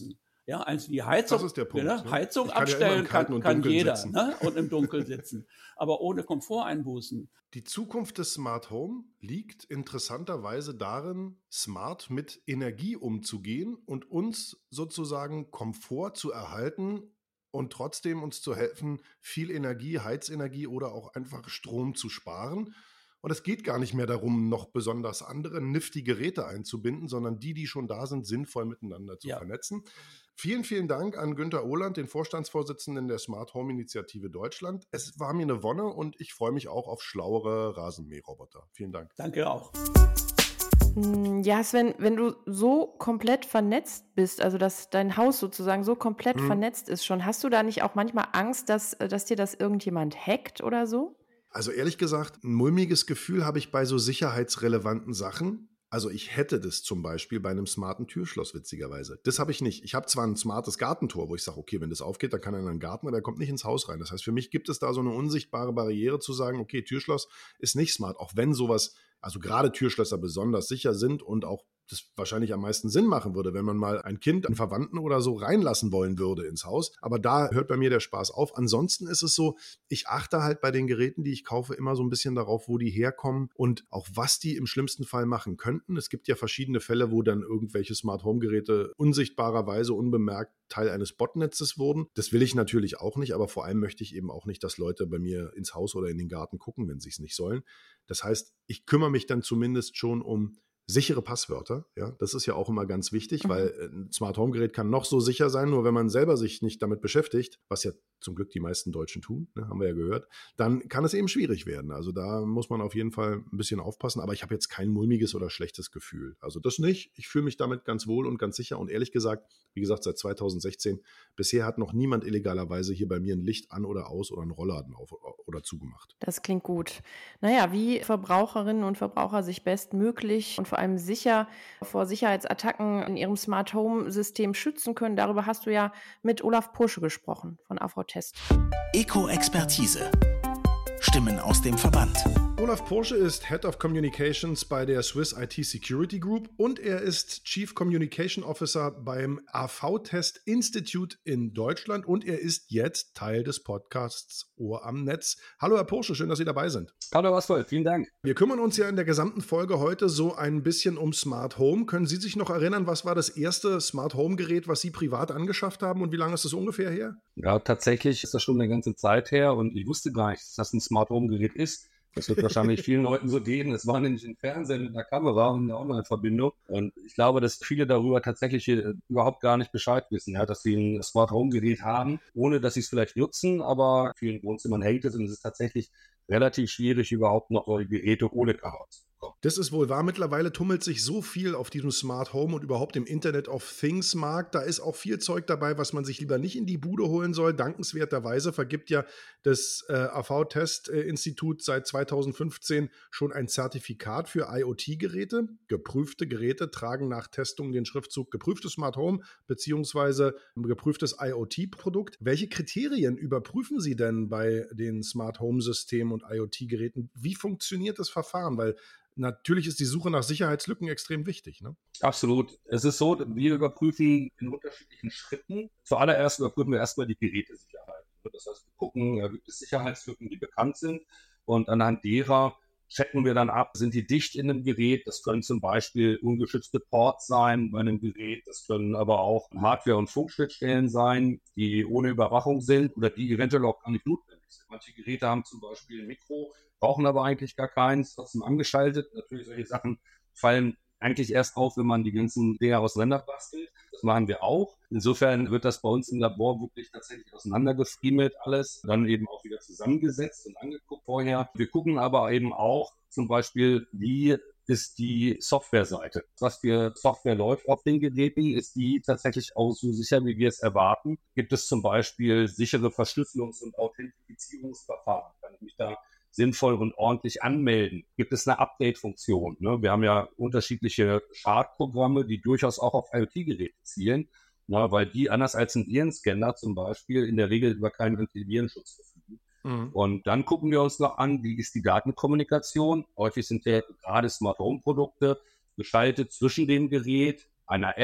Ja, also die Heizung, das ist der Punkt, ne? ne? Heizung Ich kann ja immer abstellen im Kalten kann, und kann Dunkeln jeder, sitzen. ne? Und im Dunkeln sitzen. Aber ohne Komforteinbußen. Die Zukunft des Smart Home liegt interessanterweise darin, smart mit Energie umzugehen und uns sozusagen Komfort zu erhalten und trotzdem uns zu helfen, viel Energie, Heizenergie oder auch einfach Strom zu sparen. Und es geht gar nicht mehr darum, noch besonders andere nifty Geräte einzubinden, sondern die, die schon da sind, sinnvoll miteinander zu Ja. vernetzen. Vielen, vielen Dank an Günther Ohland, den Vorstandsvorsitzenden der Smart Home Initiative Deutschland. Es war mir eine Wonne und ich freue mich auch auf schlauere Rasenmäherroboter. Vielen Dank. Danke auch. Ja, Sven, wenn du so komplett vernetzt bist, also dass dein Haus sozusagen so komplett Mhm. vernetzt ist schon, hast du da nicht auch manchmal Angst, dass, dass dir das irgendjemand hackt oder so? Also ehrlich gesagt, ein mulmiges Gefühl habe ich bei so sicherheitsrelevanten Sachen. Also ich hätte das zum Beispiel bei einem smarten Türschloss, witzigerweise. Das habe ich nicht. Ich habe zwar ein smartes Gartentor, wo ich sage, okay, wenn das aufgeht, dann kann er in den Garten, aber er kommt nicht ins Haus rein. Das heißt, für mich gibt es da so eine unsichtbare Barriere zu sagen, okay, Türschloss ist nicht smart, auch wenn sowas, also gerade Türschlösser besonders sicher sind und auch das wahrscheinlich am meisten Sinn machen würde, wenn man mal ein Kind, einen Verwandten oder so reinlassen wollen würde ins Haus. Aber da hört bei mir der Spaß auf. Ansonsten ist es so, ich achte halt bei den Geräten, die ich kaufe, immer so ein bisschen darauf, wo die herkommen und auch was die im schlimmsten Fall machen könnten. Es gibt ja verschiedene Fälle, wo dann irgendwelche Smart-Home-Geräte unsichtbarerweise unbemerkt Teil eines Botnetzes wurden. Das will ich natürlich auch nicht, aber vor allem möchte ich eben auch nicht, dass Leute bei mir ins Haus oder in den Garten gucken, wenn sie es nicht sollen. Das heißt, ich kümmere mich dann zumindest schon um sichere Passwörter, ja, das ist ja auch immer ganz wichtig, mhm. weil ein Smart Home Gerät kann noch so sicher sein, nur wenn man selber sich nicht damit beschäftigt, was ja zum Glück die meisten Deutschen tun, ne, haben wir ja gehört, dann kann es eben schwierig werden. Also da muss man auf jeden Fall ein bisschen aufpassen, aber ich habe jetzt kein mulmiges oder schlechtes Gefühl. Also das nicht. Ich fühle mich damit ganz wohl und ganz sicher und ehrlich gesagt, wie gesagt, seit zweitausendsechzehn, bisher hat noch niemand illegalerweise hier bei mir ein Licht an oder aus oder einen Rollladen auf oder zugemacht. Das klingt gut. Naja, wie Verbraucherinnen und Verbraucher sich bestmöglich und vor allem sicher vor Sicherheitsattacken in ihrem Smart Home System schützen können, darüber hast du ja mit Olaf Pursche gesprochen von AVTest. Eco-Expertise. Stimmen aus dem Verband. Olaf Pursche ist Head of Communications bei der Swiss I T Security Group und er ist Chief Communication Officer beim AVTest Institute in Deutschland und er ist jetzt Teil des Podcasts Ohr am Netz. Hallo Herr Pursche, schön, dass Sie dabei sind. Hallo Herr Oswald, vielen Dank. Wir kümmern uns ja in der gesamten Folge heute so ein bisschen um Smart Home. Können Sie sich noch erinnern, was war das erste Smart Home Gerät, was Sie privat angeschafft haben und wie lange ist das ungefähr her? Ja, tatsächlich ist das schon eine ganze Zeit her und ich wusste gar nicht, dass das ein Smart Home Gerät ist. Das wird wahrscheinlich vielen Leuten so gehen. Es war nämlich ein Fernseher mit einer Kamera und einer Online-Verbindung. Und ich glaube, dass viele darüber tatsächlich überhaupt gar nicht Bescheid wissen, ja, dass sie ein Smart-Home-Gerät haben, ohne dass sie es vielleicht nutzen. Aber in vielen Wohnzimmern hängt es und es ist tatsächlich relativ schwierig, überhaupt noch solche Geräte ohne Kamera zu bekommen. Das ist wohl wahr. Mittlerweile tummelt sich so viel auf diesem Smart Home und überhaupt im Internet of Things Markt. Da ist auch viel Zeug dabei, was man sich lieber nicht in die Bude holen soll. Dankenswerterweise vergibt ja das äh, AV-Test-Institut seit zweitausendfünfzehn schon ein Zertifikat für IoT-Geräte. Geprüfte Geräte tragen nach Testung den Schriftzug geprüftes Smart Home bzw. geprüftes IoT-Produkt. Welche Kriterien überprüfen Sie denn bei den Smart Home-Systemen und IoT-Geräten? Wie funktioniert das Verfahren? Weil natürlich ist die Suche nach Sicherheitslücken extrem wichtig, ne? Absolut. Es ist so, wir überprüfen in unterschiedlichen Schritten. Zuallererst überprüfen wir erstmal die Gerätesicherheit. Das heißt, wir gucken, gibt es Sicherheitslücken, die bekannt sind und anhand derer checken wir dann ab, sind die dicht in einem Gerät. Das können zum Beispiel ungeschützte Ports sein bei einem Gerät. Das können aber auch Hardware- und Funkschnittstellen sein, die ohne Überwachung sind oder die eventuell auch gar nicht notwendig sind. Manche Geräte haben zum Beispiel ein Mikro, brauchen aber eigentlich gar keins, trotzdem angeschaltet. Natürlich solche Sachen fallen eigentlich erst auf, wenn man die ganzen Dinger auseinanderbastelt. Das machen wir auch. Insofern wird das bei uns im Labor wirklich tatsächlich auseinandergefriemelt alles, dann eben auch wieder zusammengesetzt und angeguckt vorher. Wir gucken aber eben auch zum Beispiel, wie ist die Softwareseite. Was für Software läuft auf den Geräten, ist die tatsächlich auch so sicher, wie wir es erwarten? Gibt es zum Beispiel sichere Verschlüsselungs- und Authentifizierungsverfahren? Kann ich mich da sinnvoll und ordentlich anmelden? Gibt es eine Update-Funktion? Ne? Wir haben ja unterschiedliche Schadprogramme, die durchaus auch auf IoT-Geräte zielen, na, weil die anders als ein Virenscanner zum Beispiel in der Regel über keinen Antivirenschutz verfügen. Mhm. Und dann gucken wir uns noch an, wie ist die Datenkommunikation? Häufig sind ja gerade Smart-Home-Produkte geschaltet zwischen dem Gerät, einer App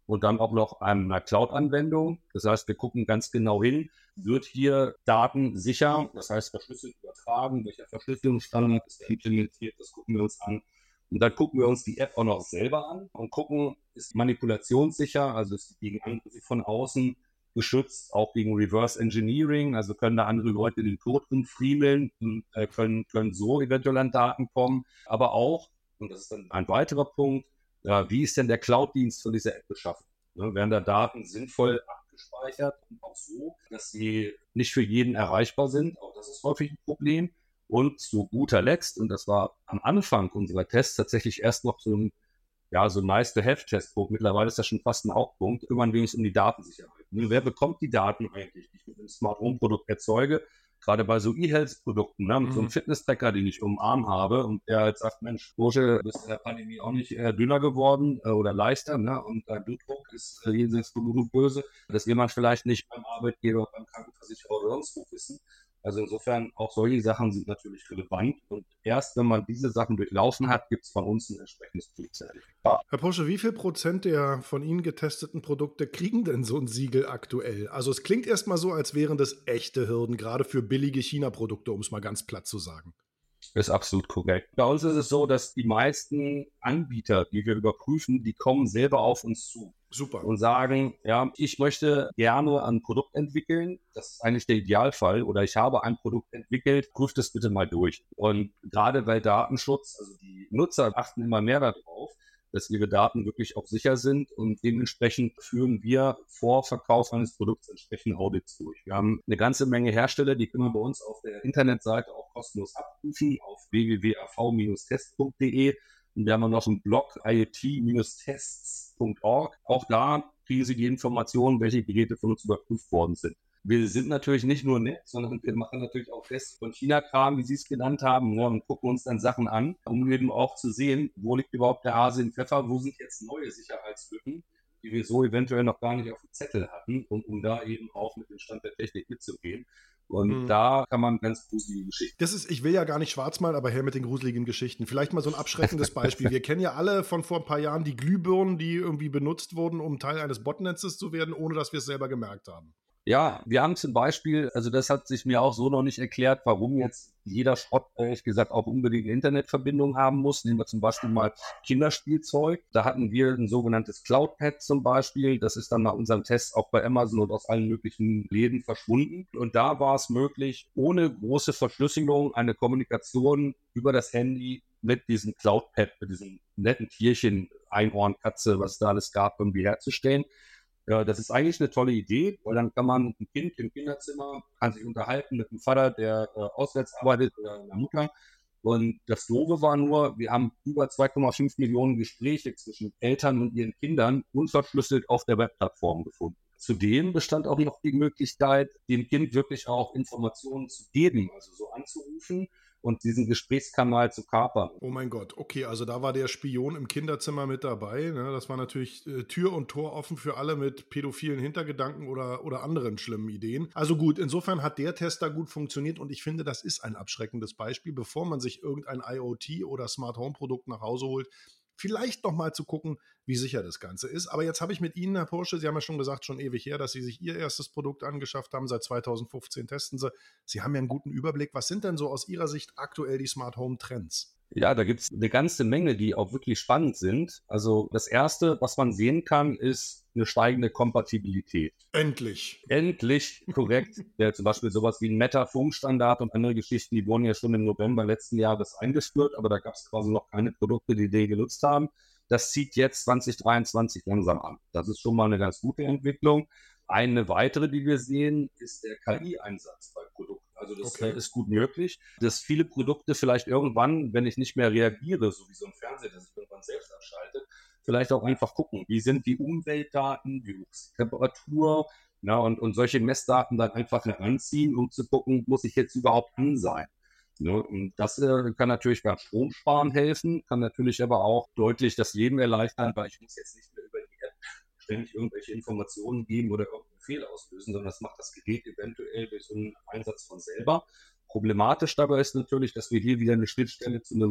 und dann auch noch einer Cloud-Anwendung. Das heißt, wir gucken ganz genau hin, wird hier Daten sicher, das heißt verschlüsselt übertragen, welcher Verschlüsselungsstandard ist implementiert, das gucken wir uns an. Und dann gucken wir uns die App auch noch selber an und gucken, ist manipulationssicher, also ist die gegen Angriffe von außen geschützt, auch gegen Reverse Engineering, also können da andere Leute den Code friemeln und äh, können, können so eventuell an Daten kommen, aber auch, und das ist dann ein weiterer Punkt, ja, wie ist denn der Cloud-Dienst von dieser App beschaffen? Ne, werden da Daten sinnvoll abgespeichert und auch so, dass sie nicht für jeden erreichbar sind, auch das ist häufig ein Problem. Und zu guter Letzt, und das war am Anfang unserer Tests tatsächlich erst noch so ein, ja, so ein Nice-to-have-Testpunkt, mittlerweile ist das schon fast ein Hauptpunkt, kümmern wir uns um die Datensicherheit. Ne, wer bekommt die Daten eigentlich, die ich mit einem Smart-Home-Produkt erzeuge? Gerade bei so E-Health-Produkten, ne, mit mhm. so einem Fitness-Tracker, den ich um den Arm habe und der halt sagt, Mensch, Bursche, du bist in der Pandemie auch nicht äh, dünner geworden äh, oder leichter, ne, und dein Blutdruck ist äh, jenseits von Gut und Böse, das will man vielleicht nicht beim Arbeitgeber, beim Krankenversicherer oder sonst wo wissen. Also insofern auch solche Sachen sind natürlich relevant und erst wenn man diese Sachen durchlaufen hat, gibt es von uns ein entsprechendes Zertifikat. Herr Porsche, wie viel Prozent der von Ihnen getesteten Produkte kriegen denn so ein Siegel aktuell? Also es klingt erstmal so, als wären das echte Hürden, gerade für billige China-Produkte, um es mal ganz platt zu sagen. Das ist absolut korrekt. Bei uns ist es so, dass die meisten Anbieter, die wir überprüfen, die kommen selber auf uns zu. Super. Und sagen, ja, ich möchte gerne ein Produkt entwickeln. Das ist eigentlich der Idealfall. Oder ich habe ein Produkt entwickelt, prüft es bitte mal durch. Und gerade bei Datenschutz, also die Nutzer achten immer mehr darauf, dass ihre Daten wirklich auch sicher sind und dementsprechend führen wir vor Verkauf eines Produkts entsprechende Audits durch. Wir haben eine ganze Menge Hersteller, die können wir bei uns auf der Internetseite auch kostenlos abprüfen auf w w w punkt a v Bindestrich test punkt d e und wir haben noch einen Blog I O T tests punkt org. Auch da kriegen Sie die Informationen, welche Geräte von uns überprüft worden sind. Wir sind natürlich nicht nur nett, sondern wir machen natürlich auch Tests von China-Kram, wie Sie es genannt haben, ne, und gucken uns dann Sachen an, um eben auch zu sehen, wo liegt überhaupt der Hase im Pfeffer, wo sind jetzt neue Sicherheitslücken, die wir so eventuell noch gar nicht auf dem Zettel hatten, und um da eben auch mit dem Stand der Technik mitzugehen. Und mhm. da kann man ganz gruselige Geschichten. Das ist, ich will ja gar nicht schwarz malen, aber her mit den gruseligen Geschichten. Vielleicht mal so ein abschreckendes Beispiel. Wir kennen ja alle von vor ein paar Jahren die Glühbirnen, die irgendwie benutzt wurden, um Teil eines Botnetzes zu werden, ohne dass wir es selber gemerkt haben. Ja, wir haben zum Beispiel, also das hat sich mir auch so noch nicht erklärt, warum jetzt jeder Schrott, ehrlich gesagt, auch unbedingt eine Internetverbindung haben muss. Nehmen wir zum Beispiel mal Kinderspielzeug. Da hatten wir ein sogenanntes Cloud-Pad zum Beispiel. Das ist dann nach unserem Test auch bei Amazon und aus allen möglichen Läden verschwunden. Und da war es möglich, ohne große Verschlüsselung eine Kommunikation über das Handy mit diesem Cloud-Pad, mit diesem netten Tierchen, Einhorn, Katze, was da alles gab, irgendwie herzustellen. Ja, das ist eigentlich eine tolle Idee, weil dann kann man ein Kind im Kinderzimmer, kann sich unterhalten mit einem Vater, der äh, auswärts arbeitet, oder einer Mutter. Und das Doofe war nur, wir haben über zwei Komma fünf Millionen Gespräche zwischen Eltern und ihren Kindern unverschlüsselt auf der Webplattform gefunden. Zudem bestand auch noch die Möglichkeit, dem Kind wirklich auch Informationen zu geben, also so anzurufen und diesen Gesprächskanal zu kapern. Oh mein Gott, okay, also da war der Spion im Kinderzimmer mit dabei. Ne? Das war natürlich äh, Tür und Tor offen für alle mit pädophilen Hintergedanken oder, oder anderen schlimmen Ideen. Also gut, insofern hat der Test da gut funktioniert und ich finde, das ist ein abschreckendes Beispiel, bevor man sich irgendein I O T oder Smart Home Produkt nach Hause holt, vielleicht noch mal zu gucken, wie sicher das Ganze ist. Aber jetzt habe ich mit Ihnen, Herr Porsche, Sie haben ja schon gesagt, schon ewig her, dass Sie sich Ihr erstes Produkt angeschafft haben. Seit zweitausendfünfzehn testen Sie. Sie haben ja einen guten Überblick. Was sind denn so aus Ihrer Sicht aktuell die Smart Home Trends? Ja, da gibt es eine ganze Menge, die auch wirklich spannend sind. Also das Erste, was man sehen kann, ist eine steigende Kompatibilität. Endlich. Endlich, korrekt. Ja, zum Beispiel sowas wie ein Meta-Funkstandard und andere Geschichten, die wurden ja schon im November letzten Jahres eingeführt, aber da gab es quasi noch keine Produkte, die den genutzt haben. Das zieht jetzt zwanzig dreiundzwanzig langsam an. Das ist schon mal eine ganz gute Entwicklung. Eine weitere, die wir sehen, ist der K I-Einsatz bei Produkten. Also das okay. ist gut möglich, dass viele Produkte vielleicht irgendwann, wenn ich nicht mehr reagiere, so wie so ein Fernseher, der sich irgendwann selbst abschaltet, vielleicht auch einfach gucken, wie sind die Umweltdaten, wie hoch ist die Temperatur, na, und, und solche Messdaten dann einfach heranziehen, um zu gucken, muss ich jetzt überhaupt an sein. Ne? Und das äh, kann natürlich beim Stromsparen helfen, kann natürlich aber auch deutlich das Leben erleichtern, weil ich muss jetzt nicht mehr über die App ständig irgendwelche Informationen geben oder irgendeinen Fehler auslösen, sondern das macht das Gerät eventuell durch so einen Einsatz von selber. Problematisch dabei ist natürlich, dass wir hier wieder eine Schnittstelle zu einem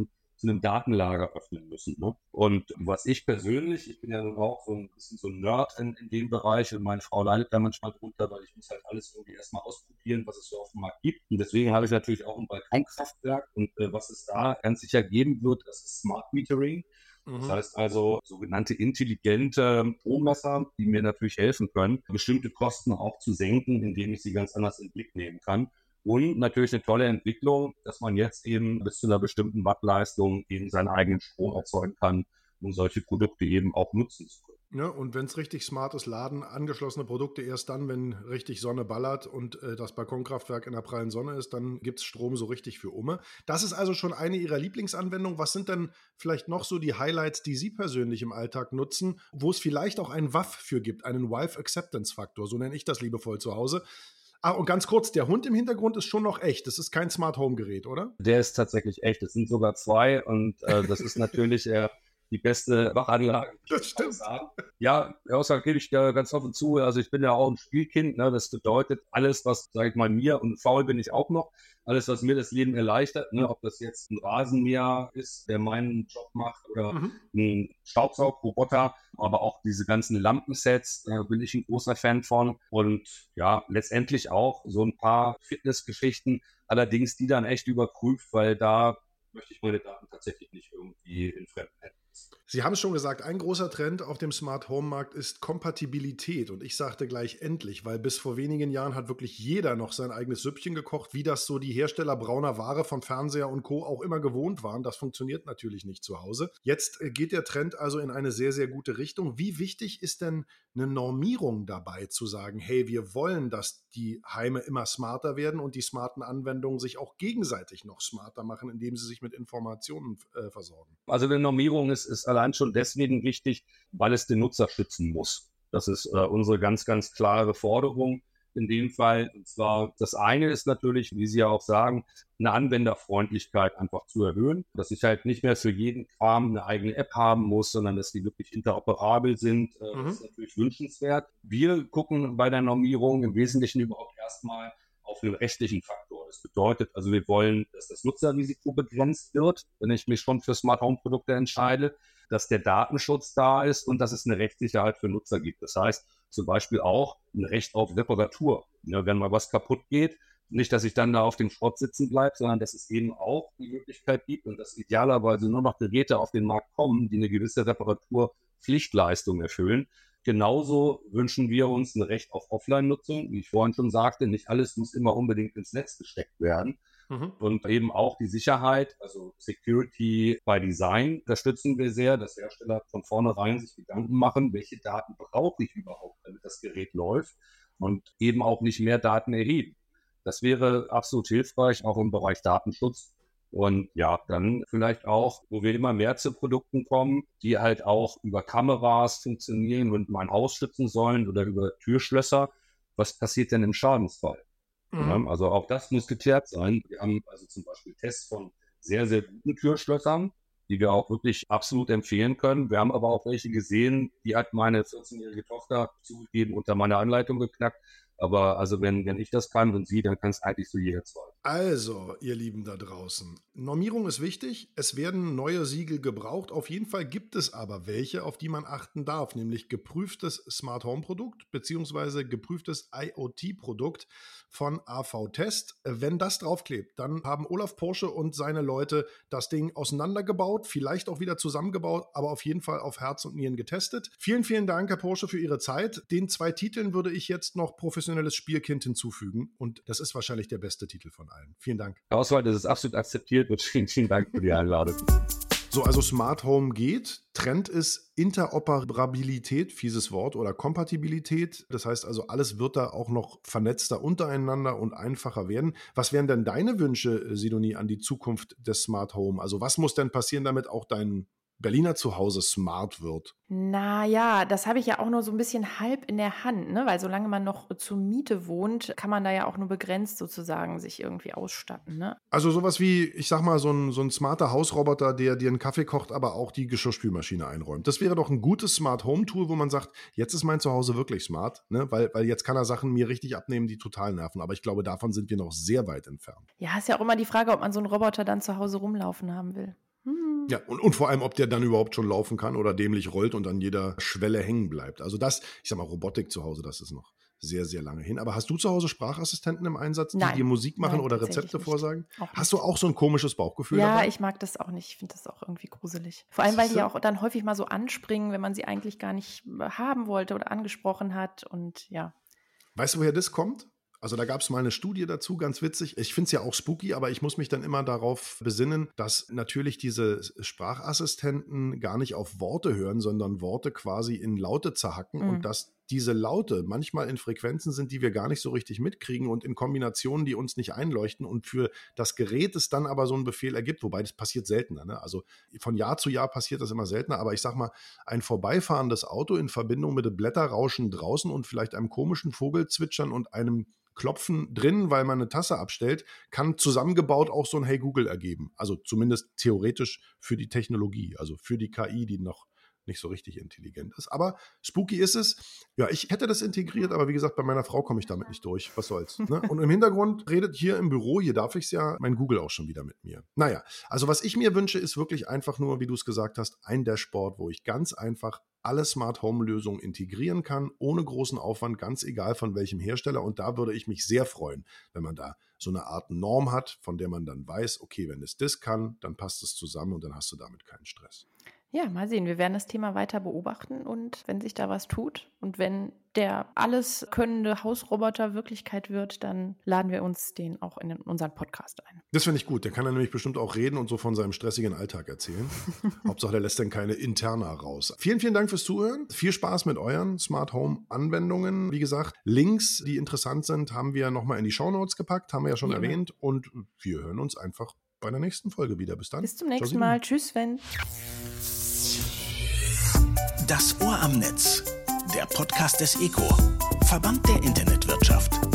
zu einem Datenlager öffnen müssen. Ne? Und was ich persönlich, ich bin ja nun auch so ein bisschen so ein Nerd in, in dem Bereich und meine Frau leidet da manchmal drunter, weil ich muss halt alles irgendwie erstmal ausprobieren, was es so auf dem Markt gibt. Und deswegen habe ich natürlich auch ein Balkonkraftwerk und äh, was es da ganz sicher geben wird, das ist Smart Metering. Mhm. Das heißt also sogenannte intelligente Strommesser, die mir natürlich helfen können, bestimmte Kosten auch zu senken, indem ich sie ganz anders in den Blick nehmen kann. Und natürlich eine tolle Entwicklung, dass man jetzt eben bis zu einer bestimmten Wattleistung eben seinen eigenen Strom erzeugen kann, um solche Produkte eben auch nutzen zu können. Ja, und wenn es richtig smart ist, laden angeschlossene Produkte erst dann, wenn richtig Sonne ballert und äh, das Balkonkraftwerk in der prallen Sonne ist, dann gibt es Strom so richtig für Umme. Das ist also schon eine Ihrer Lieblingsanwendungen. Was sind denn vielleicht noch so die Highlights, die Sie persönlich im Alltag nutzen, wo es vielleicht auch einen W A F für gibt, einen Wife Acceptance Faktor, so nenne ich das liebevoll zu Hause. Ah, und ganz kurz, der Hund im Hintergrund ist schon noch echt. Das ist kein Smart Home Gerät, oder? Der ist tatsächlich echt. Es sind sogar zwei und äh, das ist natürlich äh, die beste Wachanlage. Das stimmt. Ja, außerdem gebe ich da ganz offen zu. Also ich bin ja auch ein Spielkind. Ne? Das bedeutet, alles, was, sage ich mal, mir, und faul bin ich auch noch, alles, was mir das Leben erleichtert, ne? Ob das jetzt ein Rasenmäher ist, der meinen Job macht, oder mhm. ein Staubsaugroboter, aber auch diese ganzen Lampensets, da bin ich ein großer Fan von. Und ja, letztendlich auch so ein paar Fitnessgeschichten, allerdings die dann echt überprüft, weil da möchte ich meine Daten tatsächlich nicht irgendwie in fremden Händen. Sie haben es schon gesagt, ein großer Trend auf dem Smart Home Markt ist Kompatibilität. Und ich sagte gleich endlich, weil bis vor wenigen Jahren hat wirklich jeder noch sein eigenes Süppchen gekocht, wie das so die Hersteller brauner Ware von Fernseher und Co. auch immer gewohnt waren. Das funktioniert natürlich nicht zu Hause. Jetzt geht der Trend also in eine sehr, sehr gute Richtung. Wie wichtig ist denn eine Normierung dabei, zu sagen, hey, wir wollen, dass die Heime immer smarter werden und die smarten Anwendungen sich auch gegenseitig noch smarter machen, indem sie sich mit Informationen äh, versorgen? Also eine Normierung ist, ist allein schon deswegen wichtig, weil es den Nutzer schützen muss. Das ist äh, unsere ganz, ganz klare Forderung in dem Fall. Und zwar, das eine ist natürlich, wie Sie ja auch sagen, eine Anwenderfreundlichkeit einfach zu erhöhen, dass ich halt nicht mehr für jeden Kram eine eigene App haben muss, sondern dass die wirklich interoperabel sind. Äh, mhm. Das ist natürlich wünschenswert. Wir gucken bei der Normierung im Wesentlichen überhaupt erstmal auf den rechtlichen Faktor. Das bedeutet also, wir wollen, dass das Nutzerrisiko begrenzt wird, wenn ich mich schon für Smart Home Produkte entscheide, dass der Datenschutz da ist und dass es eine Rechtssicherheit für Nutzer gibt. Das heißt zum Beispiel auch ein Recht auf Reparatur. Ja, wenn mal was kaputt geht, nicht, dass ich dann da auf dem Schrott sitzen bleibe, sondern dass es eben auch die Möglichkeit gibt und dass idealerweise nur noch Geräte auf den Markt kommen, die eine gewisse Reparaturpflichtleistung erfüllen. Genauso wünschen wir uns ein Recht auf Offline-Nutzung. Wie ich vorhin schon sagte, nicht alles muss immer unbedingt ins Netz gesteckt werden. Mhm. Und eben auch die Sicherheit, also Security by Design, unterstützen wir sehr, dass Hersteller von vornherein sich Gedanken machen, welche Daten brauche ich überhaupt, damit das Gerät läuft, und eben auch nicht mehr Daten erheben. Das wäre absolut hilfreich, auch im Bereich Datenschutz. Und ja, dann vielleicht auch, wo wir immer mehr zu Produkten kommen, die halt auch über Kameras funktionieren und mein Haus schützen sollen oder über Türschlösser. Was passiert denn im Schadensfall? Mhm. Ja, also auch das muss geklärt sein. Wir haben also zum Beispiel Tests von sehr, sehr guten Türschlössern, die wir auch wirklich absolut empfehlen können. Wir haben aber auch welche gesehen, die hat meine vierzehnjährige Tochter zugegeben unter meiner Anleitung geknackt. Aber also wenn, wenn ich das kann und Sie, dann kann es eigentlich so jeder zwei. Also, ihr Lieben da draußen, Normierung ist wichtig. Es werden neue Siegel gebraucht. Auf jeden Fall gibt es aber welche, auf die man achten darf, nämlich geprüftes Smart Home Produkt beziehungsweise geprüftes IoT-Produkt von A V Test. Wenn das draufklebt, dann haben Olaf Porsche und seine Leute das Ding auseinandergebaut, vielleicht auch wieder zusammengebaut, aber auf jeden Fall auf Herz und Nieren getestet. Vielen, vielen Dank, Herr Porsche, für Ihre Zeit. Den zwei Titeln würde ich jetzt noch professionelles Spielkind hinzufügen und das ist wahrscheinlich der beste Titel von allen. Vielen Dank. Herr Oswald, das ist absolut akzeptiert und vielen, vielen Dank für die Einladung. So, also Smart Home geht. Trend ist Interoperabilität, fieses Wort, oder Kompatibilität. Das heißt also, alles wird da auch noch vernetzter untereinander und einfacher werden. Was wären denn deine Wünsche, Sidonie, an die Zukunft des Smart Home? Also was muss denn passieren, damit auch dein Berliner Zuhause smart wird? Naja, das habe ich ja auch nur so ein bisschen halb in der Hand, ne? Weil solange man noch zur Miete wohnt, kann man da ja auch nur begrenzt sozusagen sich irgendwie ausstatten. Ne? Also sowas wie, ich sag mal, so ein, so ein smarter Hausroboter, der dir einen Kaffee kocht, aber auch die Geschirrspülmaschine einräumt. Das wäre doch ein gutes Smart Home Tool, wo man sagt, jetzt ist mein Zuhause wirklich smart, ne? weil, weil jetzt kann er Sachen mir richtig abnehmen, die total nerven. Aber ich glaube, davon sind wir noch sehr weit entfernt. Ja, ist ja auch immer die Frage, ob man so einen Roboter dann zu Hause rumlaufen haben will. Hm. Ja, und, und vor allem, ob der dann überhaupt schon laufen kann oder dämlich rollt und an jeder Schwelle hängen bleibt. Also das, ich sag mal, Robotik zu Hause, das ist noch sehr, sehr lange hin. Aber hast du zu Hause Sprachassistenten im Einsatz, die Nein. dir Musik machen Nein, oder tatsächlich Rezepte nicht. vorsagen? Auch nicht. Hast du auch so ein komisches Bauchgefühl Ja, dabei? ich mag das auch nicht. Ich finde das auch irgendwie gruselig. Vor allem, weil die ja auch dann häufig mal so anspringen, wenn man sie eigentlich gar nicht haben wollte oder angesprochen hat. Und ja. Weißt du, woher das kommt? Also da gab es mal eine Studie dazu, ganz witzig. Ich finde es ja auch spooky, aber ich muss mich dann immer darauf besinnen, dass natürlich diese Sprachassistenten gar nicht auf Worte hören, sondern Worte quasi in Laute zerhacken Mhm. und dass diese Laute manchmal in Frequenzen sind, die wir gar nicht so richtig mitkriegen und in Kombinationen, die uns nicht einleuchten und für das Gerät es dann aber so einen Befehl ergibt, wobei das passiert seltener. Ne? Also von Jahr zu Jahr passiert das immer seltener, aber ich sag mal, ein vorbeifahrendes Auto in Verbindung mit dem Blätterrauschen draußen und vielleicht einem komischen Vogelzwitschern und einem Klopfen drin, weil man eine Tasse abstellt, kann zusammengebaut auch so ein Hey Google ergeben. Also zumindest theoretisch für die Technologie, also für die K I, die noch nicht so richtig intelligent ist. Aber spooky ist es. Ja, ich hätte das integriert, aber wie gesagt, bei meiner Frau komme ich damit nicht durch. Was soll's. Ne? Und im Hintergrund redet hier im Büro, hier darf ich es ja, mein Google auch schon wieder mit mir. Naja, also was ich mir wünsche, ist wirklich einfach nur, wie du es gesagt hast, ein Dashboard, wo ich ganz einfach alle Smart Home Lösungen integrieren kann, ohne großen Aufwand, ganz egal von welchem Hersteller. Und da würde ich mich sehr freuen, wenn man da so eine Art Norm hat, von der man dann weiß, okay, wenn es das kann, dann passt es zusammen und dann hast du damit keinen Stress. Ja, mal sehen. Wir werden das Thema weiter beobachten und wenn sich da was tut und wenn der alles könnende Hausroboter Wirklichkeit wird, dann laden wir uns den auch in unseren Podcast ein. Das finde ich gut. Der kann dann nämlich bestimmt auch reden und so von seinem stressigen Alltag erzählen. Hauptsache, der lässt dann keine Interna raus. Vielen, vielen Dank fürs Zuhören. Viel Spaß mit euren Smart Home Anwendungen. Wie gesagt, Links, die interessant sind, haben wir nochmal in die Shownotes gepackt, haben wir ja schon Wie immer. erwähnt und wir hören uns einfach bei der nächsten Folge wieder. Bis dann. Bis zum nächsten Ciao, Mal. Tschüss, Sven. Das Ohr am Netz, der Podcast des E C O, Verband der Internetwirtschaft.